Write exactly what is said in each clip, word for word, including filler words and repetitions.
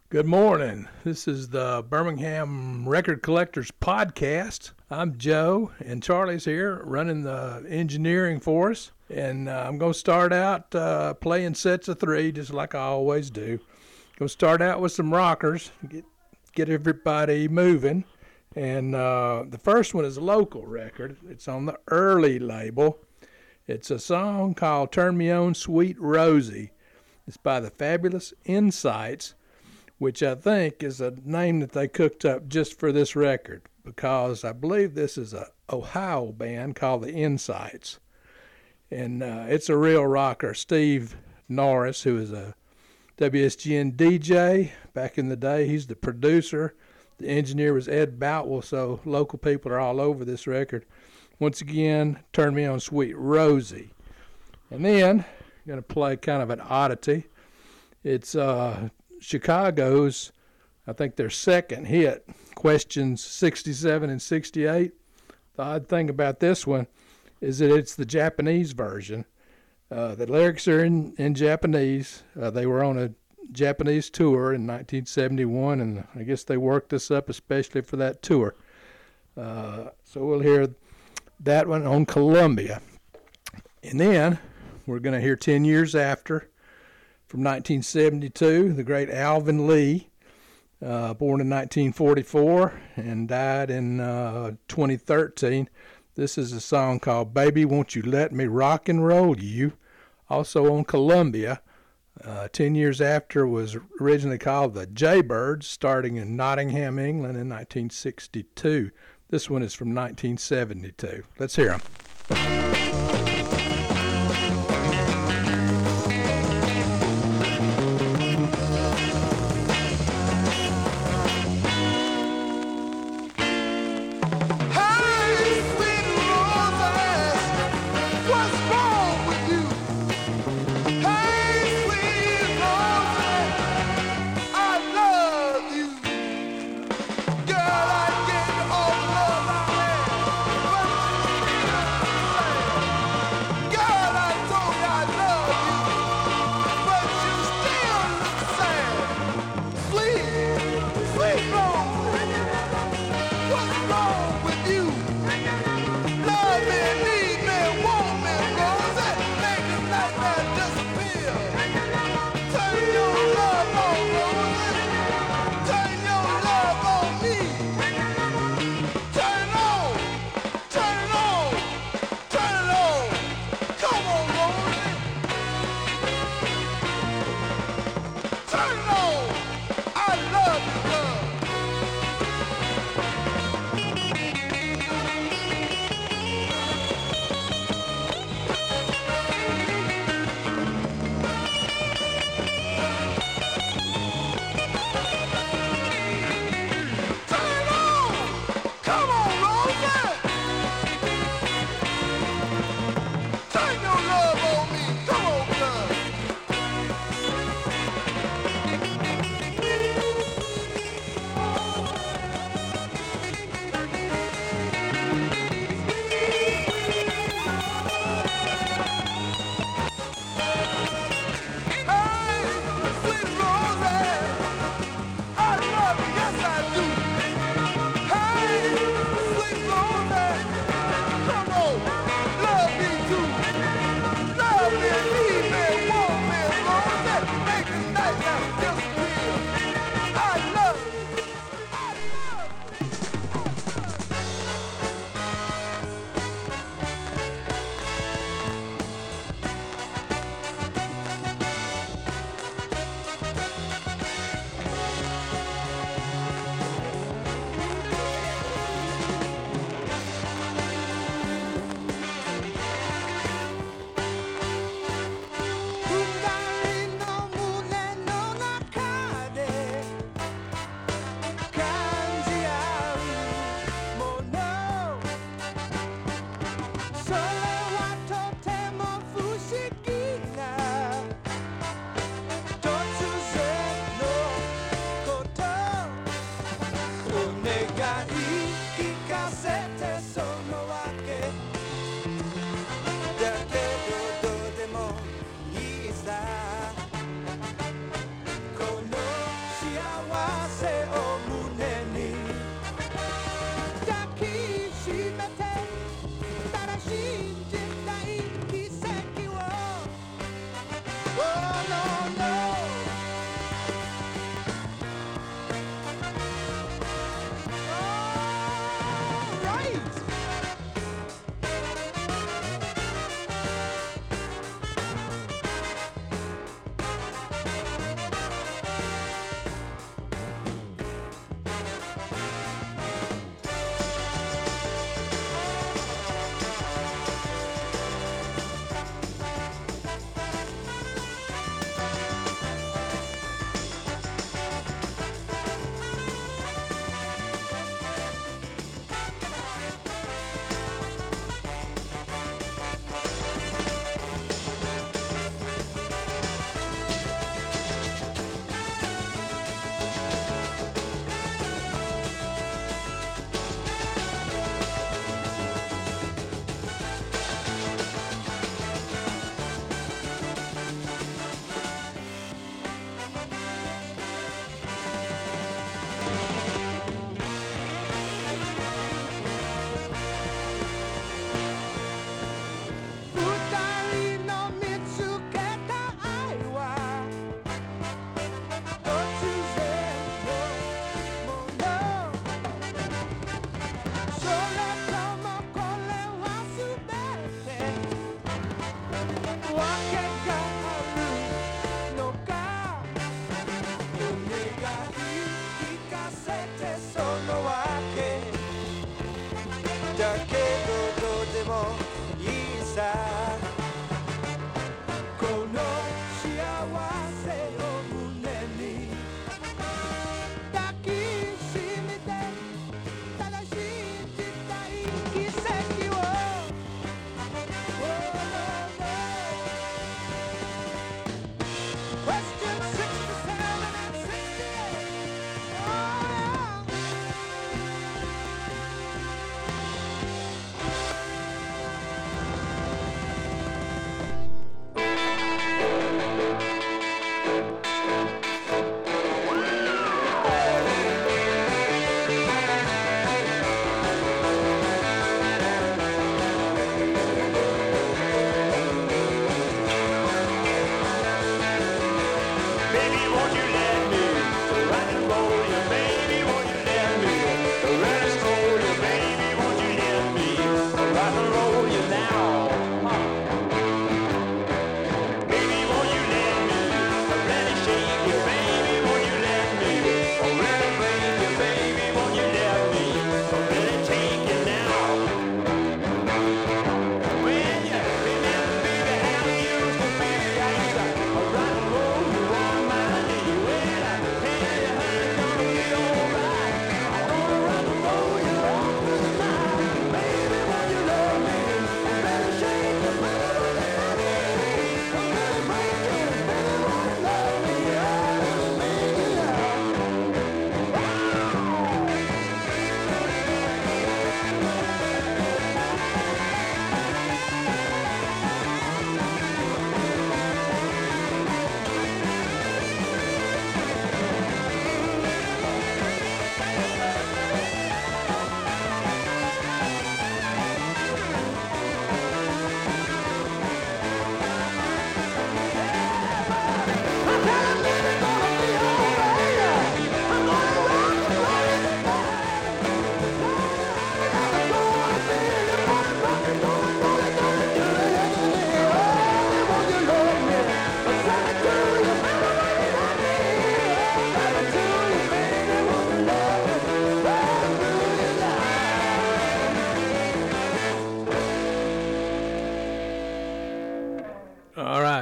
Good morning. This is the Birmingham Record Collectors Podcast. I'm Joe, and Charlie's here running the engineering for us. And uh, I'm going to start out uh, playing sets of three, just like I always do. Going to start out with some rockers, get, get everybody moving. And uh, the first one is a local record. It's on the Early label. It's a song called Turn Me On, Sweet Rosie. It's by the Fabulous Insights, which I think is a name that they cooked up just for this record, because I believe this is a Ohio band called the Insights. And uh, it's a real rocker. Steve Norris, who is a W S G N D J back in the day, he's the producer. The engineer was Ed Boutwell, so local people are all over this record. Once again, Turn Me On, Sweet Rosie. And then, I'm going to play kind of an oddity. It's uh, Chicago's, I think their second hit, Questions sixty-seven and sixty-eight. The odd thing about this one is that it's the Japanese version. Uh, the lyrics are in, in Japanese. Uh, they were on a Japanese tour in nineteen seventy-one, and I guess they worked this up especially for that tour. Uh, so we'll hear that one on Columbia. And then we're going to hear ten years after, from nineteen seventy-two, the great Alvin Lee, uh, born in nineteen forty-four and died in uh, twenty thirteen. This is a song called Baby Won't You Let Me Rock and Roll You, also on Columbia. Uh, ten years after was originally called the Jaybirds, starting in Nottingham, England in nineteen sixty-two. This one is from nineteen seventy-two. Let's hear them.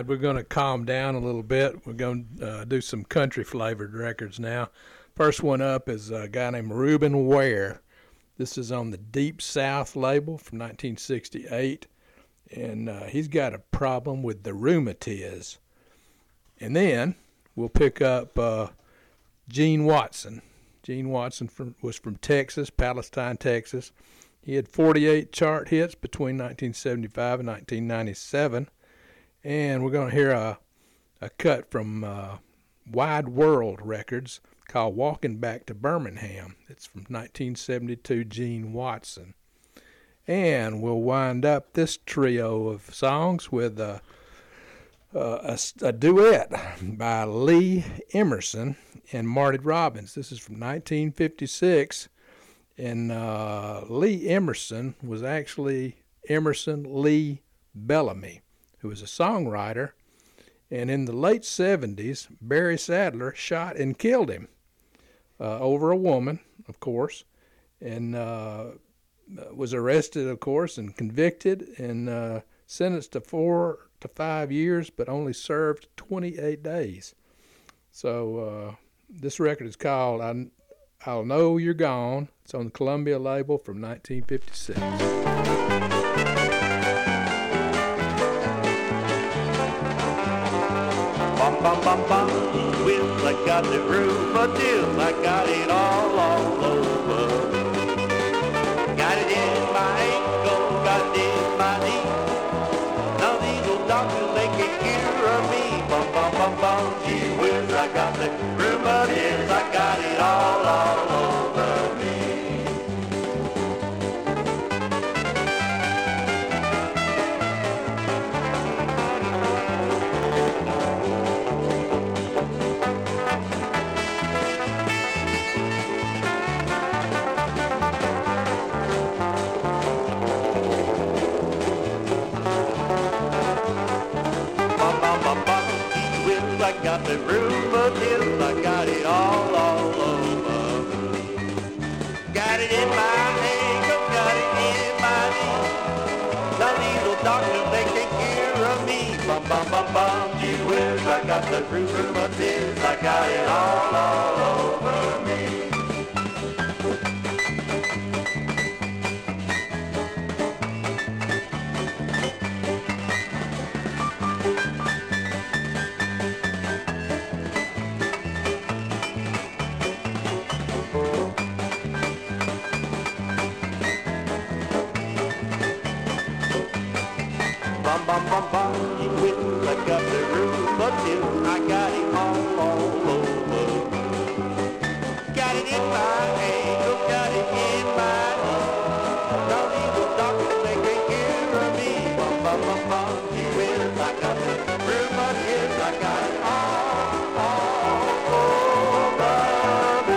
we're going to calm down a little bit. We're going to uh, do some country-flavored records now. First one up is a guy named Reuben Ware. This is on the Deep South label from nineteen sixty-eight, and uh, he's got a problem with the rheumatiz. And then we'll pick up uh, Gene Watson. Gene Watson from, was from Texas, Palestine, Texas. He had forty-eight chart hits between nineteen seventy-five and nineteen ninety-seven. And we're going to hear a, a cut from uh, Wide World Records called Walking Back to Birmingham. It's from nineteen seventy-two, Gene Watson. And we'll wind up this trio of songs with a, a, a, a duet by Lee Emerson and Marty Robbins. This is from nineteen fifty-six. And uh, Lee Emerson was actually Emerson Lee Bellamy, who was a songwriter. And in the late seventies, Barry Sadler shot and killed him uh, over a woman, of course, and uh, was arrested, of course, and convicted and uh, sentenced to four to five years, but only served twenty-eight days. So uh, this record is called I, I'll Know You're Gone. It's on the Columbia label from nineteen fifty-six. Bum, bum, bum, bum, well, I got the rheumatiz, I got it all, all over. Got it in my ankle, got it in my knee. Now these old doctors, they can cure me. Bum, bum, bum, bum, gee whiz, I got the rheumatiz, I got it all, all over me. I got the rheumatiz, I got it all, all over. Got it in my ankle, got it in my knee. Now these old doctors, they take care of me. Bum, bum, bum, bum, gee whiz, I got the rheumatiz, I got it all, all over me. Bum, bum, bum, bum, you whiz, I got the rheumatiz, I got it all, all over. Got it in my ankle, got it in my knee. Now these old doctors, they take care of me. Bum, bum, bum, bum, you whiz, I got the rheumatiz, I got it all, all over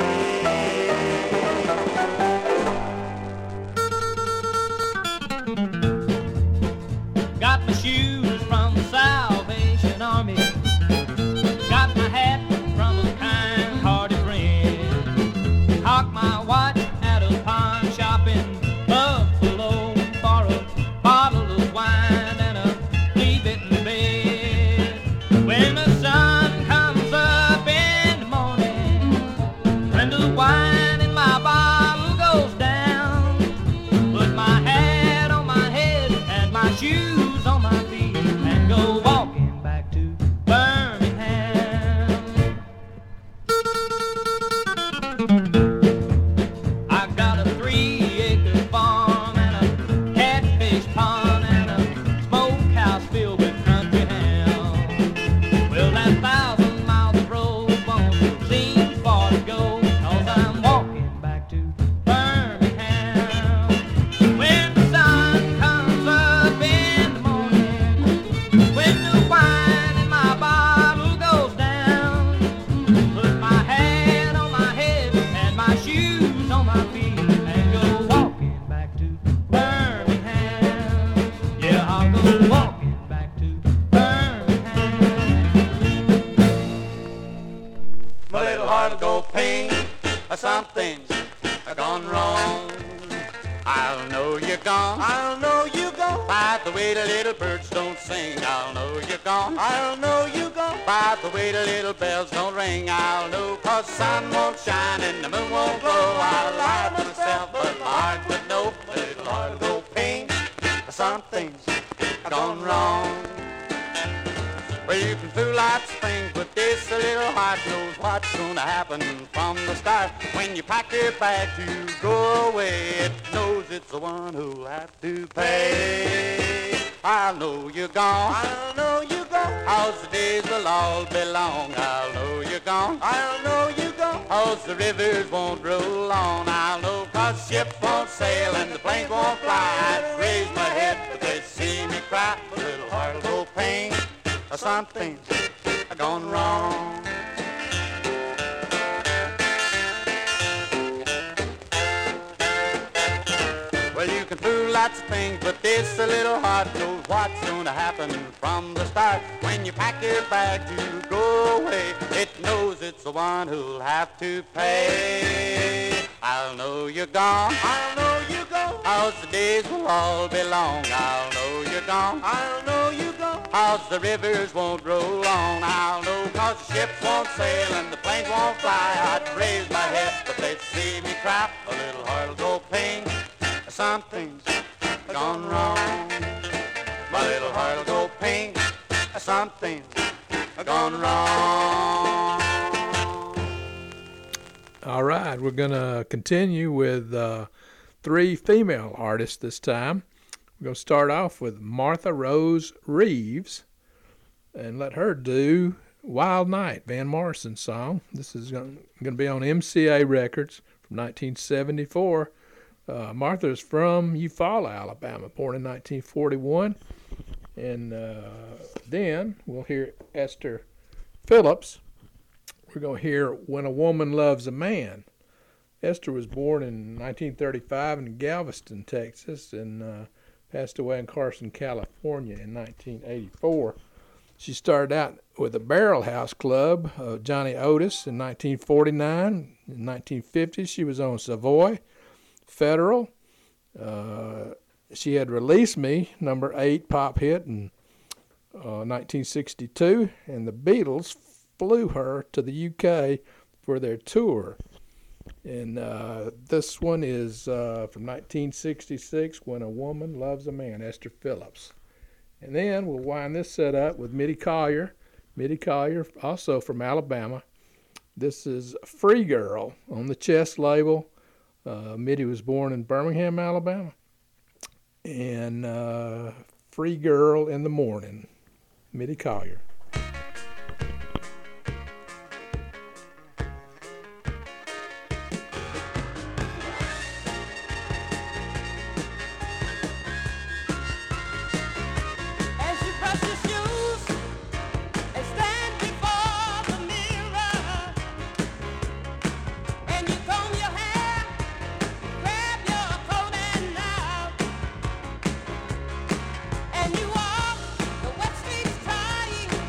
me. Got my shoes from the Salvation Army. Got my hat from a kind-hearted friend. Hawked my watch at a pawn shop in Buffalo for a bottle of wine and a leave-it-in bed. When the sun comes up in the morning, when the wine in my bottle goes down, put my hat on my head and my shoes on my feet and go walking back to Birmingham. I got a three-acre farm and a catfish pond and a smokehouse filled with country ham. Well, that thousand miles of road won't seem far to go, 'cause I'm walking back to Birmingham. When the sun comes up in the morning, when the wine in my bottle goes down, put my hat on my head and my shoes on my feet and go walking back to Birmingham. Yeah, I'll go walking back to Birmingham. My little heart will go ping, something's gone wrong. I'll know you're gone, I'll know you're gone. go. By the way the little birds don't sing, I'll know you're gone. I'll know you're gone. By the way the little bells don't ring, I'll know. Cause the sun won't shine and the moon won't glow. I'll lie to myself, but my heart would know. The little heart will go ping. Something's gone wrong. Well, you can do lots of things, but this little heart knows what's gonna happen from the start. When you pack your bag to go away, it knows it's the one who'll have to pay. I'll know you're gone. I'll know you're gone. Cause the days will all be long. I'll know you're gone. I'll know you're gone. Cause the rivers won't roll on. I'll know cause ships won't sail and the planes won't fly. I'd raise my head but they see me cry. My little heart will go pain. Something's gone wrong. Well, you can do lots of things, but this little heart knows what's gonna happen from the start. When you pack your bag to go away, it knows it's the one who'll have to pay. I'll know you're gone. I'll know you're gone. Cause the days will all be long. I'll know you're gone. I'll know you're gone. Cause the rivers won't roll on. I'll know cause the ships won't sail and the planes won't fly. I'd raise my head but they'd see me cry. A little heart will go ping. Something's gone wrong. My little heart will go ping. Something's gone wrong. All right, we're going to continue with uh, three female artists this time. We're going to start off with Martha Rose Reeves and let her do Wild Night, Van Morrison's song. This is going to be on M C A Records from nineteen seventy-four. Uh, Martha is from Eufaula, Alabama, born in nineteen forty-one. And uh, then we'll hear Esther Phillips. We're going to hear When a Woman Loves a Man. Esther was born in nineteen thirty-five in Galveston, Texas, and uh, passed away in Carson, California in nineteen eighty-four. She started out with the Barrel House Club of Johnny Otis in nineteen forty-nine. In nineteen fifty, she was on Savoy, Federal. Uh, she had Release Me, number eight pop hit in uh, nineteen sixty-two, and the Beatles flew her to the U K for their tour. And uh, this one is uh, from nineteen sixty-six, When a Woman Loves a Man, Esther Phillips. And then we'll wind this set up with Mitty Collier. Mitty Collier, also from Alabama. This is Free Girl on the Chess label. Uh, Mitty was born in Birmingham, Alabama. And uh, Free Girl in the Morning, Mitty Collier. And you walk the wet streets trying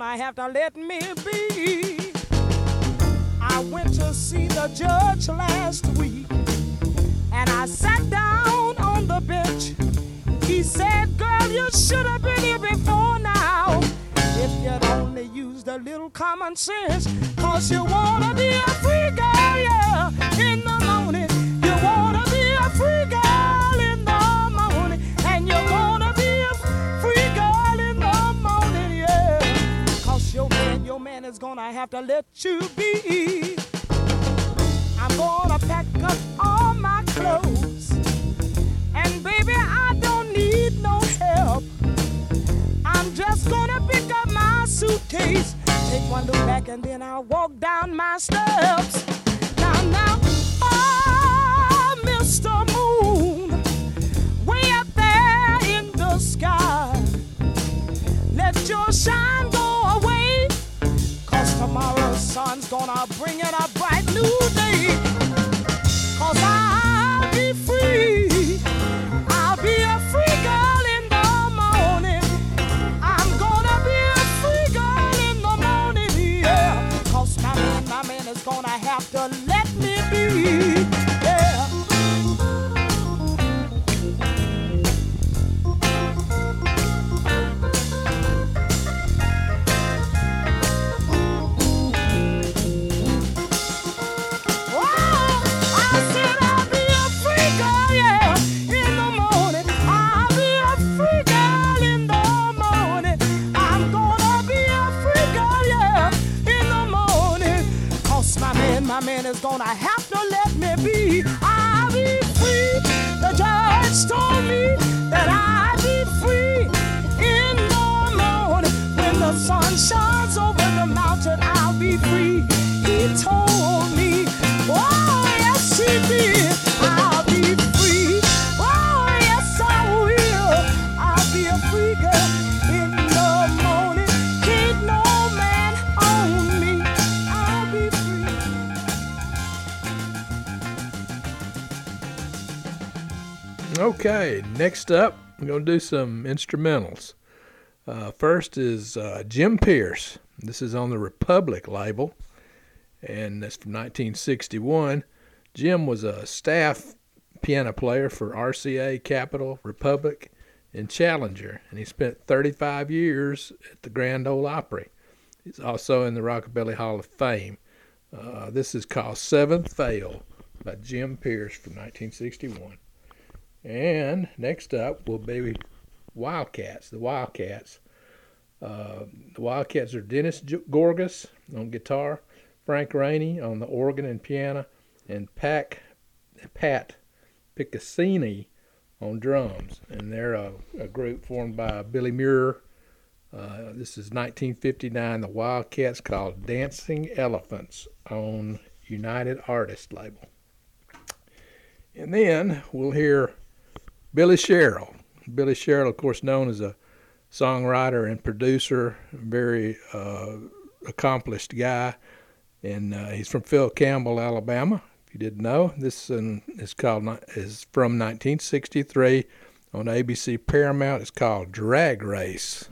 gonna have to let me be. I went to see the judge last week, and I sat down on the bench. He said, girl, you should have been here before now. If you'd only used a little common sense, cause you wanna be a free girl, yeah, in the morning. You wanna be a free girl in the morning, and you wanna be a free girl in the morning, yeah. Cause your man, your man is gonna have to let you be. I'm gonna pack up all my clothes, and baby, I don't need no help. I'm just gonna pick up my suitcase, take one look back, and then I'll walk down my steps. Now, now, oh, Mister Moon, way up there in the sky, let your shine go away, cause tomorrow's sun's gonna bring in a bright new day. Cause I'll be free, I'll be a free girl in the morning. I'm gonna be a free girl in the morning, yeah. Cause my man, my man is gonna have to let me be, yeah. My man is gonna have to let me be. I'll be free. The judge told me that I'll be free in the morning. When the sun shines over the mountain, I'll be free. He told me, oh yes he did, I'll be free. Oh yes I will. I'll be a free girl in the morning. Can't no man own me. I'll be free. Okay, next up, I'm going to do some instrumentals. Uh, first is uh, Jim Pierce. This is on the Republic label, and that's from nineteen sixty-one. Jim was a staff piano player for R C A, Capitol, Republic, and Challenger, and he spent thirty-five years at the Grand Ole Opry. He's also in the Rockabilly Hall of Fame. Uh, this is called Seventh Fail by Jim Pierce from nineteen sixty-one. And next up will be Wildcats, the Wildcats. Uh, the Wildcats are Dennis Gorgas on guitar, Frank Rainey on the organ and piano, and Pac, Pat Picassini on drums. And they're a, a group formed by Billy Muir. Uh, this is nineteen fifty-nine. The Wildcats, called Dancing Elephants on United Artists label. And then we'll hear Billy Sherrill. Billy Sherrill, of course, known as a songwriter and producer, very uh, accomplished guy, and uh, he's from Phil Campbell, Alabama. If you didn't know, this um, is called is from nineteen sixty-three on A B C Paramount. It's called Drag Race.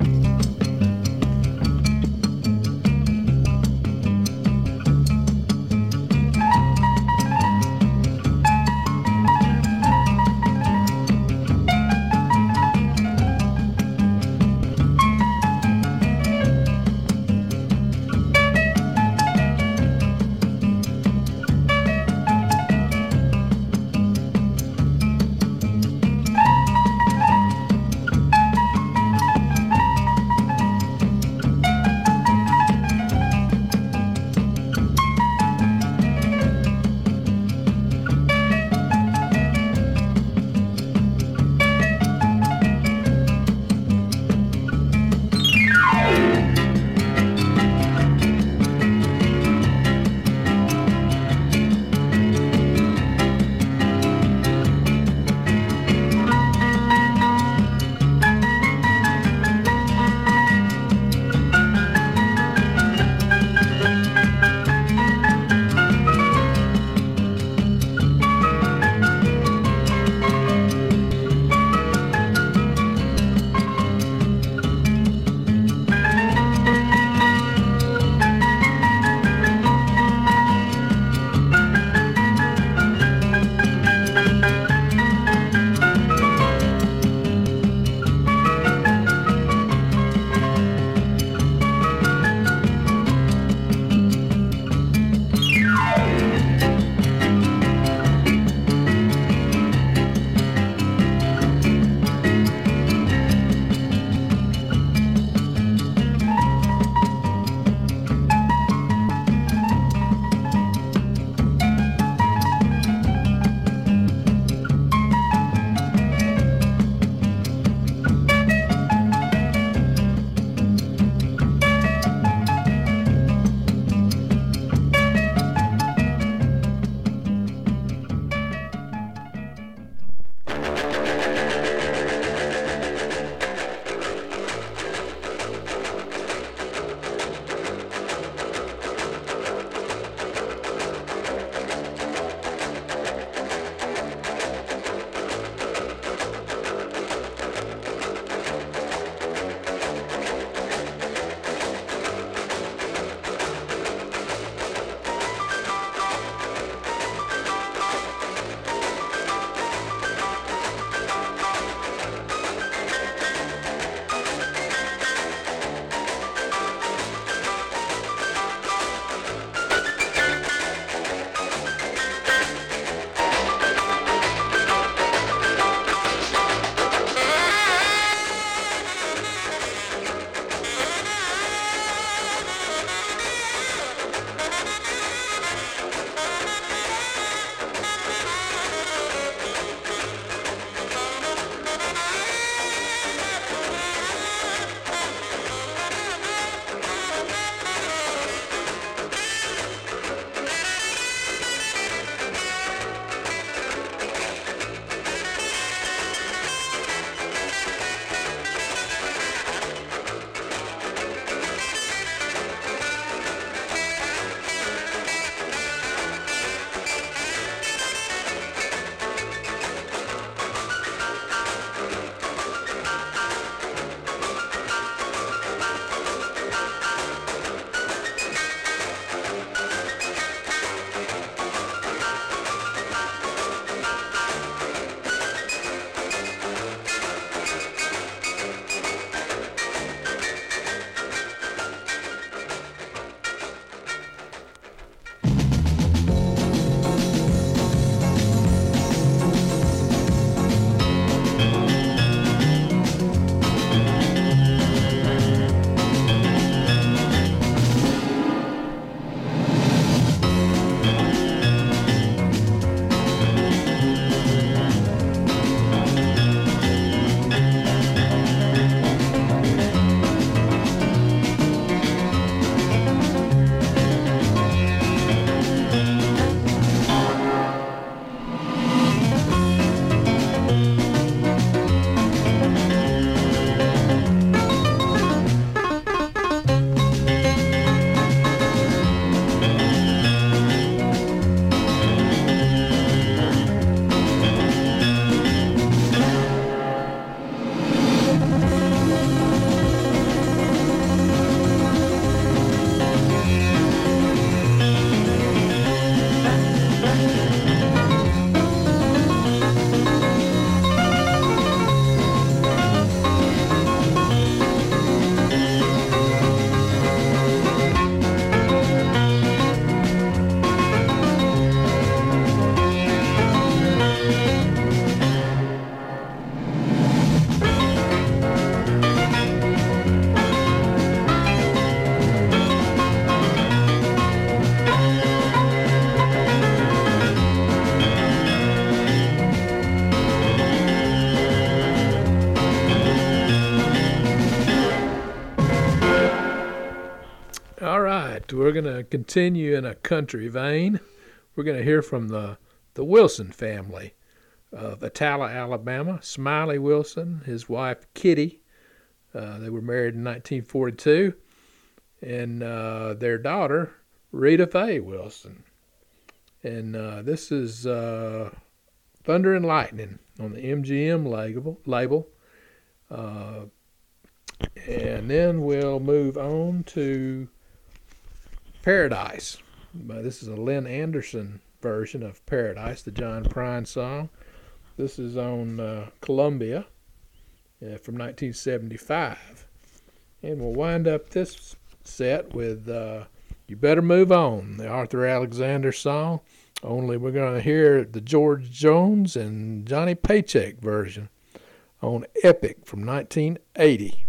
we're going to continue in a country vein. We're going to hear from the, the Wilson family of Attala, Alabama. Smiley Wilson, his wife Kitty. Uh, they were married in nineteen forty-two. And uh, their daughter, Rita Faye Wilson. And uh, this is uh, Thunder and Lightning on the M G M label. label. Uh, and then we'll move on to Paradise. Uh, this is a Lynn Anderson version of Paradise, the John Prine song. This is on uh, Columbia uh, from nineteen seventy-five. And we'll wind up this set with uh, You Better Move On, the Arthur Alexander song. Only we're going to hear the George Jones and Johnny Paycheck version on Epic from nineteen eighty.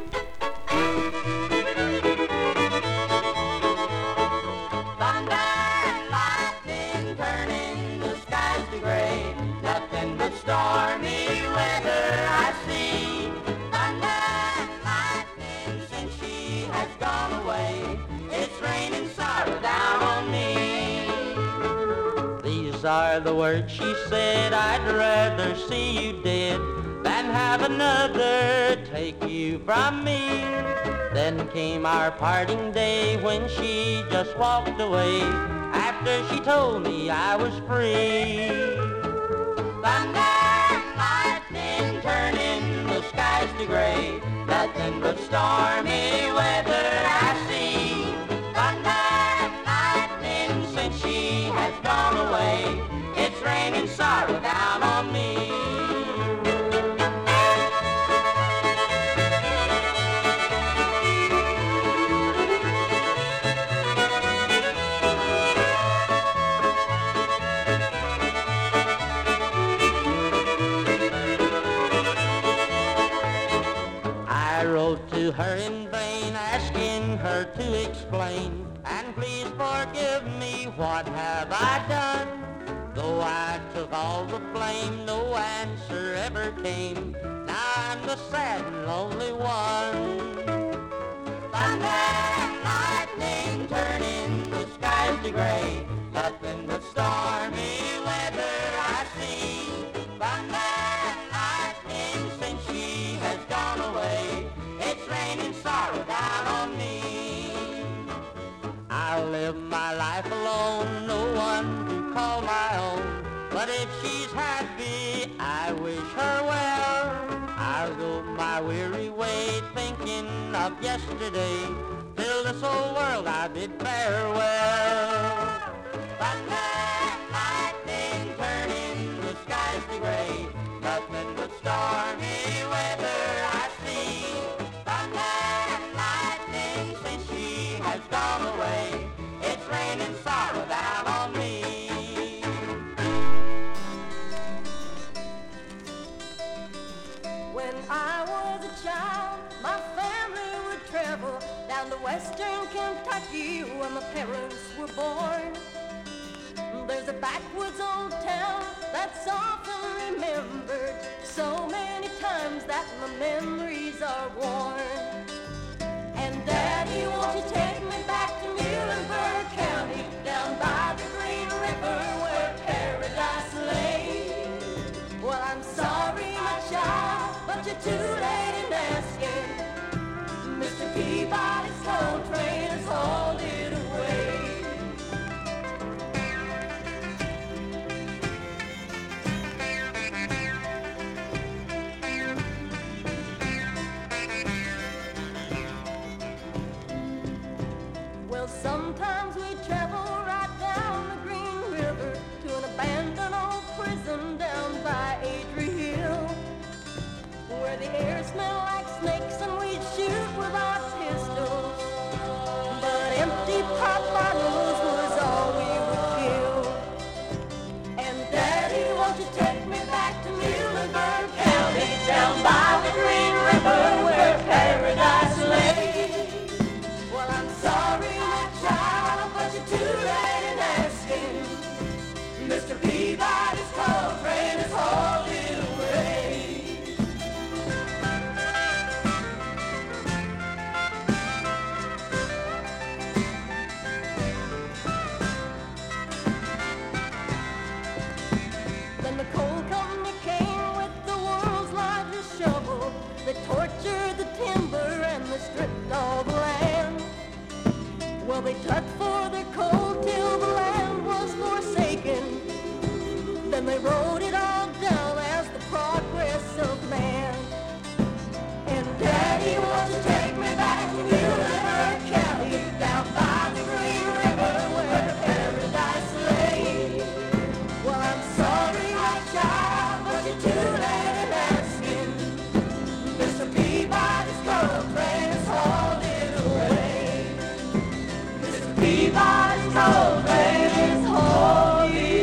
Are the words she said, I'd rather see you dead than have another take you from me. Then came our parting day when she just walked away after she told me I was free. Thunder and lightning turning the skies to gray, nothing but stormy weather I see. Thunder and lightning since she has gone away, it's raining sorrow down on me. I wrote to her in vain, asking her to explain, and please forgive me, what have I done? Though I took all the blame, no answer ever came. Now I'm the sad and lonely one. Thunder and lightning turning the skies to gray, nothing but stormy weather I see. Thunder and lightning since she has gone away, it's raining sorrow down on me. I live my life alone, no one to call my own. But if she's happy, I wish her well. I'll go my weary way, thinking of yesterday, till this old world I bid farewell. Thunder and lightning turning the skies to gray, nothing but stormy weather I see. Thunder and lightning since she has gone away, it's raining sorrow down on me. When I was a child, my family would travel down to western Kentucky where my parents were born. There's a backwoods old town that's often remembered so many times that my memories are worn. And Daddy, won't you take me back to Muhlenberg County, down by the Green River where paradise lay? Well, I'm sorry, my child, but you're too late in asking. Mister Peabody's coal train has hauled it away. Well, sometimes we travel right down the Green River to an abandoned old prison down by Adrie Hill, where the air smelled like snakes and we'd shoot with our pistols, but empty pop bottles was all we would kill. And Daddy, won't you take me back to Muhlenberg County, down by the Green River where paradise lay? Well, I'm sorry, my child, but you're too late in asking. Mister Peabody's coal train has hauled it away. Well, they dug for their coal till the land was forsaken. Then they wrote it all down as the progress of man. And Daddy wants to take me back to River County, down by the Green River where paradise lay. Well, I'm sorry, my child, but you're too late in asking. Mister Peabody's coal train is hauled away. Mister Peabody's coal train is hauled away.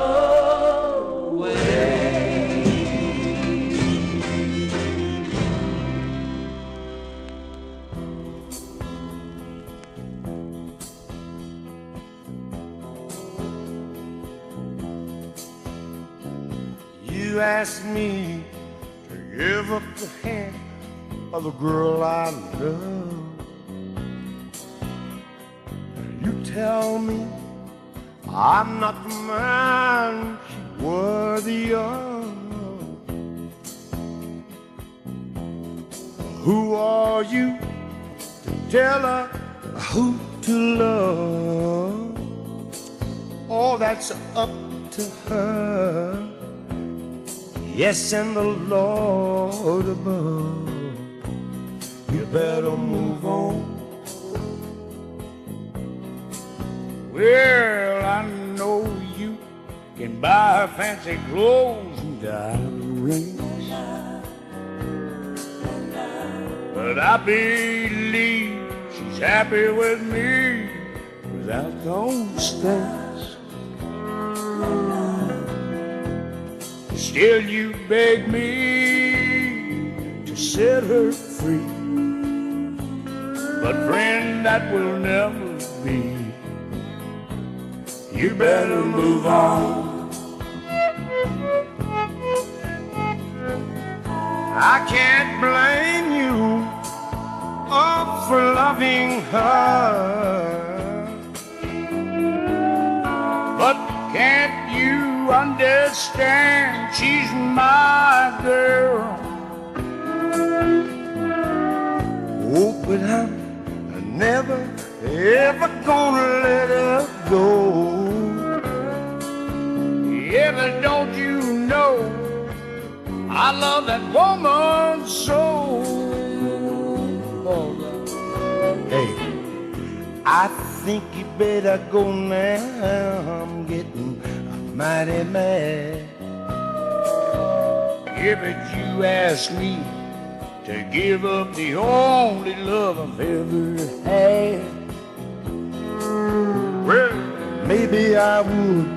You asked me to give up the hand of the girl I love. You tell me I'm not the man she's worthy of. Who are you to tell her who to love? Oh, that's up to her. Yes, and the Lord above. You better move on. Well, I know you can buy her fancy clothes and diamond rings, but I believe she's happy with me without those things. Still you beg me to set her free, but friend, that will never be. You better move on. I can't blame you oh, for loving her, but can't you understand she's my girl? Oh, but I'm never, ever gonna let her go. Yeah, but don't you know I love that woman so? Hey, I think you better go now. I'm getting mighty mad. Yeah, but you asked me to give up the only love I've ever had. Well, maybe I would.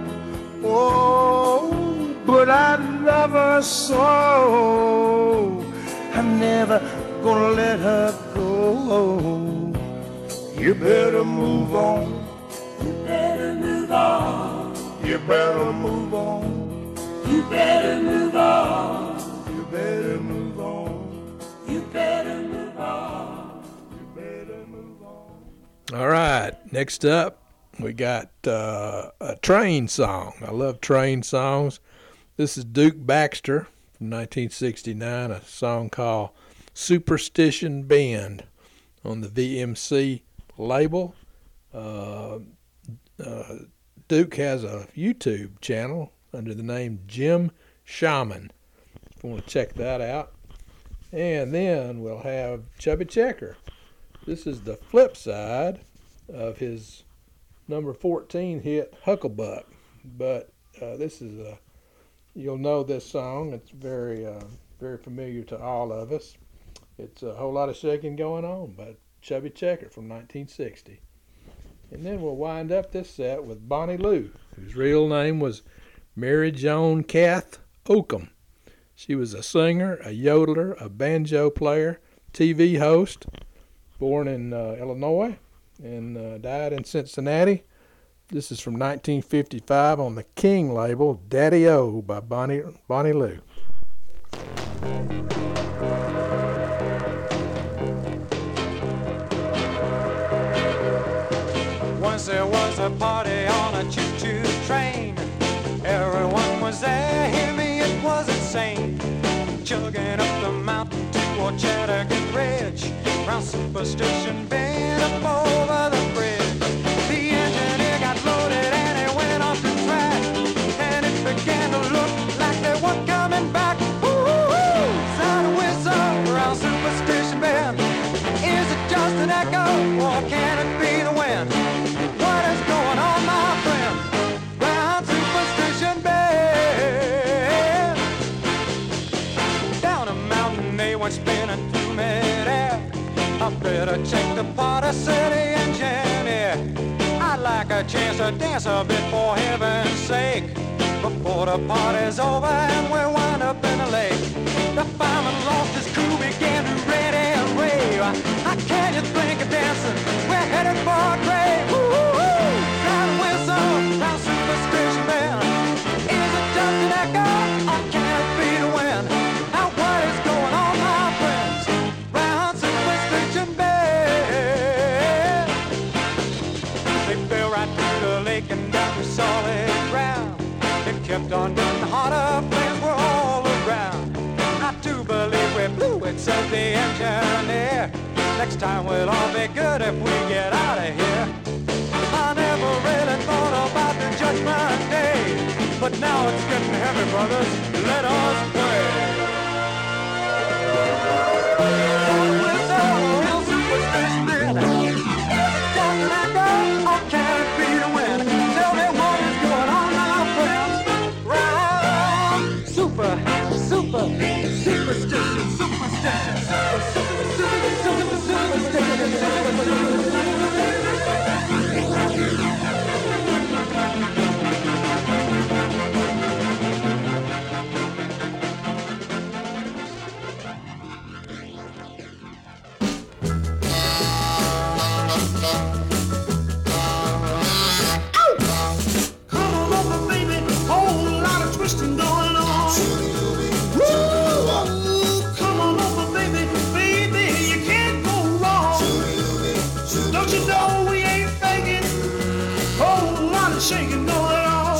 Oh, but I love her so. I'm never gonna let her go. You better move on. You better move on. You better move on. You better move on. You better move on. You better move on. You better move on. All right, next up, we got uh, a train song. I love train songs. This is Duke Baxter from nineteen sixty-nine, a song called Superstition Bend on the V M C label. Uh, uh, Duke has a YouTube channel under the name Jim Shaman, if you want to check that out. And then we'll have Chubby Checker. This is the flip side of his number fourteen hit Hucklebuck, but uh, this is a you'll know this song. It's very uh, very familiar to all of us. It's a whole lot of shaking going on, but Chubby Checker from nineteen sixty. And then we'll wind up this set with Bonnie Lou, whose real name was Mary Joan Kath Oakham. She was a singer, a yodeler, a banjo player, T V host, born in uh, Illinois, and uh, died in Cincinnati. This is from nineteen fifty-five on the King label, Daddy-O by Bonnie, Bonnie Lou. Once there was a party on a choo-choo train. Everyone was there, hear me, it was insane. Chugging up the mountain toward Chattagate Ridge, round Superstition Bend, up over the bridge. went spinning through midair. I better check the Potter City engineer. I'd like a chance to dance a bit for heaven's sake, before the party's over and we wind up in a lake. The fireman lost his cool, began to red and rave. I can't you think of dancing? We're headed for a grave. Woo-hoo-hoo! Trying to whistle, round Superstition Band. Is it just an echo, or can it be the wind? Now what is going on, my friends, round Superstition Band? They fell right through the lake and down to solid ground. It kept on getting hotter, flames were all around. I do believe we blew it, said the engineer. Next time we'll all be good if we get out of here. I never really thought about the judgment day, but now it's getting heavy, brothers. Let us pray. Can it be the wind? Tell me what is going on, my friends. Round super, super, superstition, superstition, super, super, super, super, superstition, shaking going on.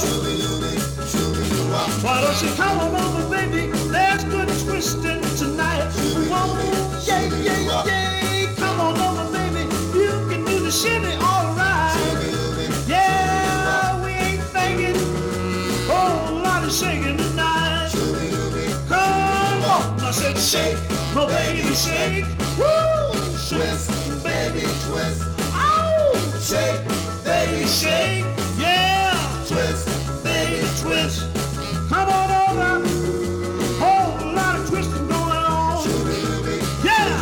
Why don't you come on over, baby? There's good twisting tonight. Whoa, yeah, yeah, yeah. Come on over, baby. You can do the shimmy all right. Yeah, we ain't thinking. Whole lot of shaking tonight. Come on, I said shake, my baby, shake. Woo, twist, baby, twist. Oh, shake, baby, shake. Yeah, twist, baby, twist. Come on over. Whole lot of twisting going on. Yeah.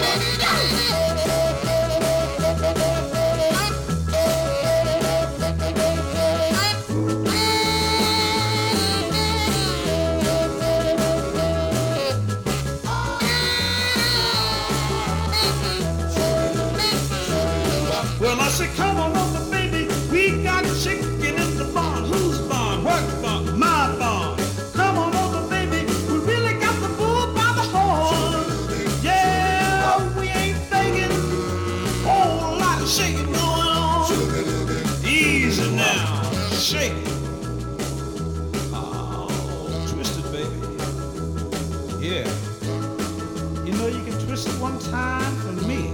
Well, I said, come on over, baby. We got chicken in the barn. Whose barn? What barn? My barn. Come on over, baby. We really got the bull by the horn. Yeah, we ain't thinking. Whole lot of shaking going on. Easy now. Shake it. Oh, twist it, baby. Yeah. You know you can twist it one time for me.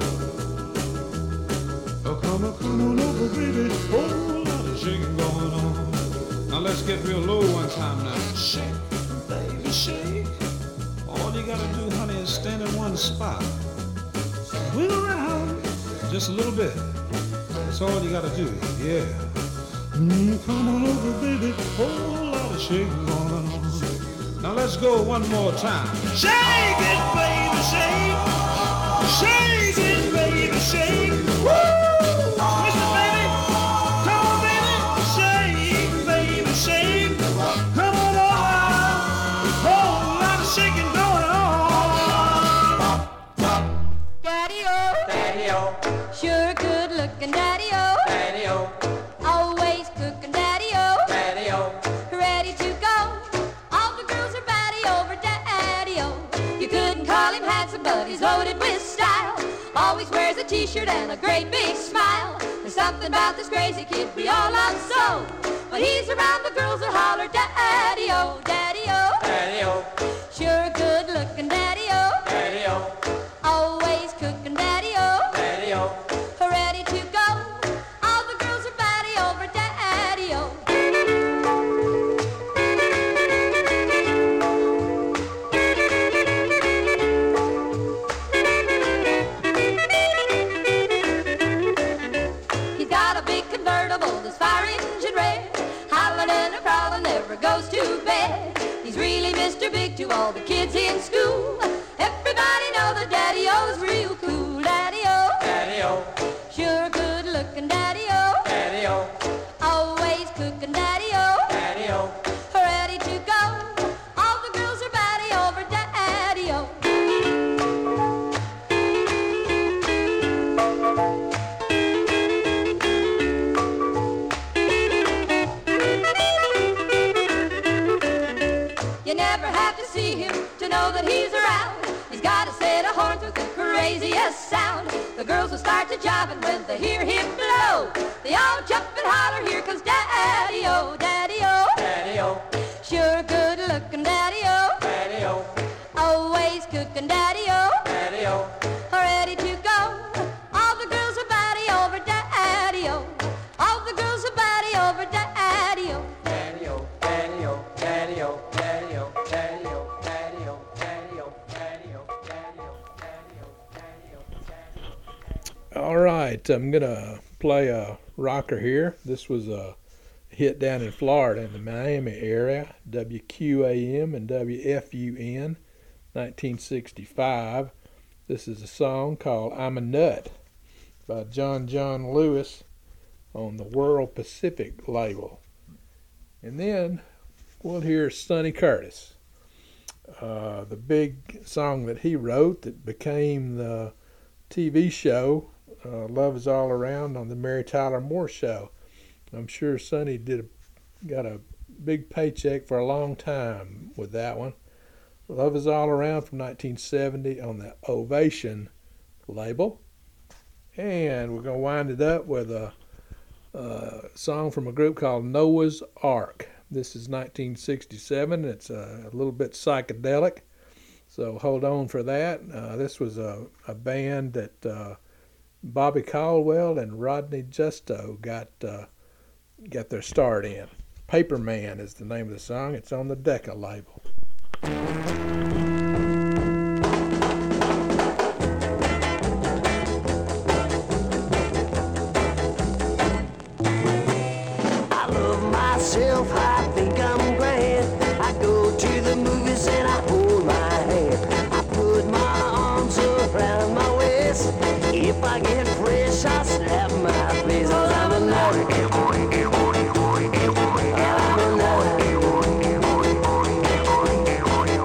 Oh, come on, come on over, baby. Whole lot of shaking going on. Now let's get real low one time now. Shake, baby, shake. All you gotta do, honey, is stand in one spot. Wheel around. Just a little bit. That's all you gotta do. Yeah. Mm, come on over, baby. Whole lot of shaking going on. Now let's go one more time. Shake it, baby, shake. Shake it, baby, shake. Woo! Twist it, baby. Come on, baby. Shake, baby, shake. Come on over. Whole lot of shaking going on. Daddy-o, Daddy-o, sure good looking Daddy-o. Daddy-o, Always cooking Daddy-o. Daddy-o, Ready to go. All the girls are batty over Daddy-o. You couldn't call him handsome, but he's loaded with style. Always wears a t-shirt and a great big smile. There's something about this crazy kid we all love so. When he's around, the girls will holler Daddy-o, Daddy-o. Daddy-o, Sure good looking Daddy-o. Daddy-o, Always cooking Daddy-o. Daddy-o, Ready to go. All the girls are batty over Daddy-o. He's got a big convertible that's fire engine red. Hollering and a prowling, never goes to bed. He's really Mister Big to all the kids in school. Everybody real cool daddy-o. Daddy-o, Sure good looking daddy-o. daddy-o, Always cooking daddy-o. daddy-o. Ready to go. All the girls are batty over daddy-o. You never have to see him to know that he's around. He's got a set of horns with the craziest sound. The girls will start to jive when they hear him blow. They all jump and holler, here comes daddy-o, daddy-o. Daddy-o, Sure good looking daddy-o. daddy-o, Always cooking daddy-o. daddy-o. Ready to go. All the girls are batty over daddy-o. All the girls are batty over daddy-o. Daddy-o, daddy-o, daddy-o, daddy-o, daddy-o, daddy-o, daddy-o, daddy-o, daddy-o, daddy-o, daddy-o. All right, I'm gonna play a rocker here. This was a hit down in Florida in the Miami area, W Q A M and W F U N, nineteen sixty-five. This is a song called I'm a Nut by John John Lewis on the World Pacific label. And then we'll hear Sonny Curtis, uh, the big song that he wrote that became the T V show uh, Love Is All Around on the Mary Tyler Moore Show. I'm sure Sonny did a, got a big paycheck for a long time with that one. Love Is All Around from nineteen seventy on the Ovation label. And we're going to wind it up with a, a song from a group called Noah's Ark. This is nineteen sixty-seven. It's a, a little bit psychedelic, so hold on for that. Uh, this was a, a band that uh, Bobby Caldwell and Rodney Justo got uh, got their start in. Paper Man is the name of the song. It's on the Decca label. I love myself, I think I'm grand. I go to the movies and I hold my hand. I put my arms around my waist. If I get fresh, I slap my face. 'Cause I'm a nut. I'm a nut. I'm a nut.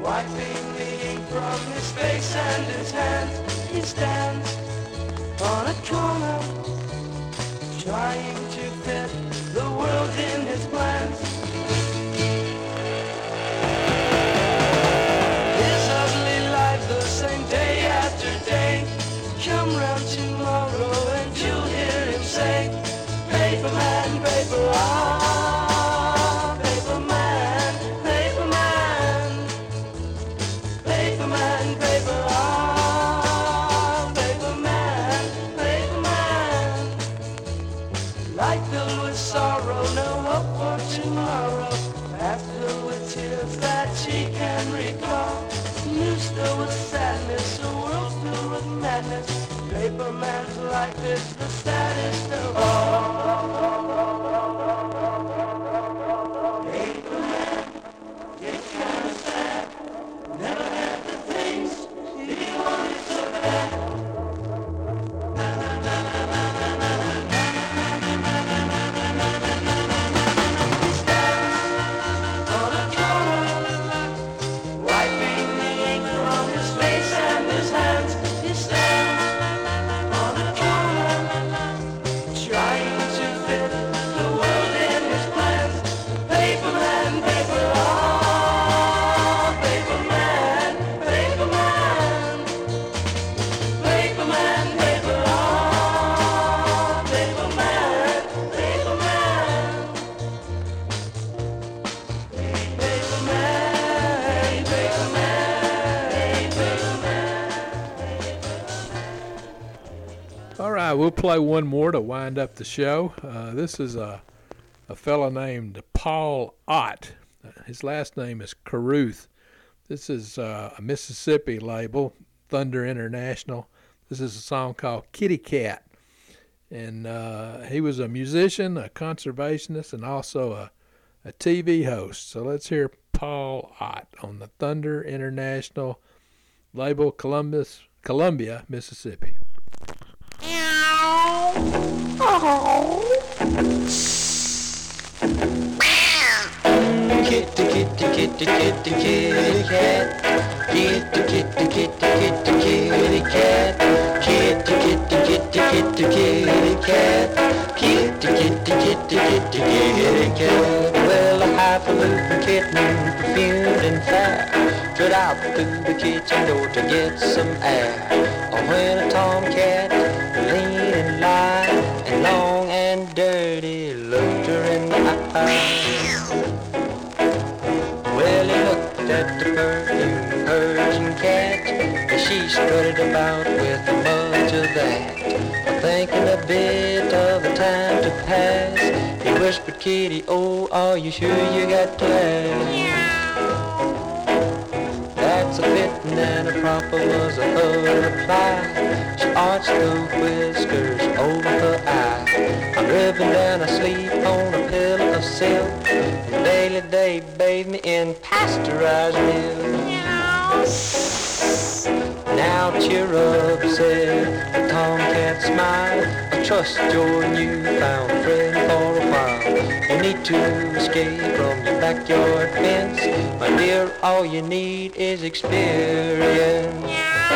wiping the ink from his face and his hands. He stands on a corner, trying to fit the world in his plans. His ugly life the same day after day. Come round tomorrow and you'll hear him say, paper man, paper, ah, paper man, paper man, paper man, paper, ah, paper man, paper man. Life filled with sorrow, no hope for tomorrow. Past filled with tears that she can recall. News filled with sadness, a world filled with madness. Paper man's life is the saddest of all. Paper man, it's kind of sad. Never had the things he wanted so bad. Na na na na na na na na na na na na na. He stands on a corner, wiping the ink from his face and his hands. He stands on a corner, trying to fit the world in his plans. Paper man, paper, ah, paper man, paper man, paper man, paper, ah, paper man, paper man, paper man, paper man, paper man. All right, we'll play one more to wind up the show. Uh, this is a, a fella named Paul Ott. His last name is Caruth. This is uh, a Mississippi label, Thunder International. This is a song called Kitty Cat. And uh, he was a musician, a conservationist, and also a, a T V host. So let's hear Paul Ott on the Thunder International label, Columbus, Columbia, Mississippi. Kitty, kitty, kitty, kitty, kitty cat. Kitty, kitty, kitty, kitty, kitty cat. Kitty, kitty, kitty, kitty, kitty cat. Kitty, kitty, kitty, kitty, kitty cat. Well, a highfalutin kitten, perfumed and fair, stood out through the kitchen door to get some air. Oh, when a tomcat, lean and lithe and long and dirty, looked her in the eye. Well, he looked at the perfume Persian cat as she strutted about with much of that. Thinking a bit of the time to pass, he whispered, Kitty, oh, are you sure you got to ask? That's a fitting and a proper was her reply. She arched the whiskers over her eye. I'm driven down asleep on a pillow of silk, and daily they bathe me in pasteurized milk. Now cheer up, said the tomcat smile. I trust your newfound friend for a while. You need to escape from your backyard fence, my dear, all you need is experience.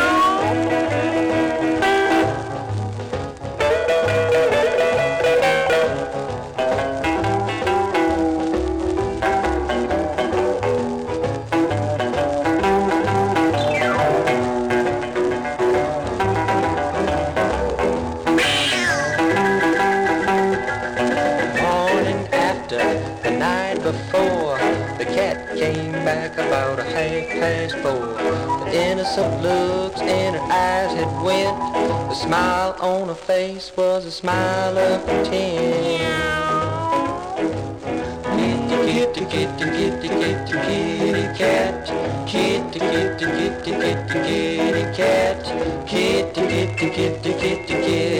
Before the cat came back about a half past four, the innocent looks in her eyes had went. The smile on her face was a smile of pretend. Kitty, kitty, kitty, kitty, kitty cat. Kitty, kitty, kitty, kitty, kitty cat. Kitty, kitty, kitty, kitty, kitty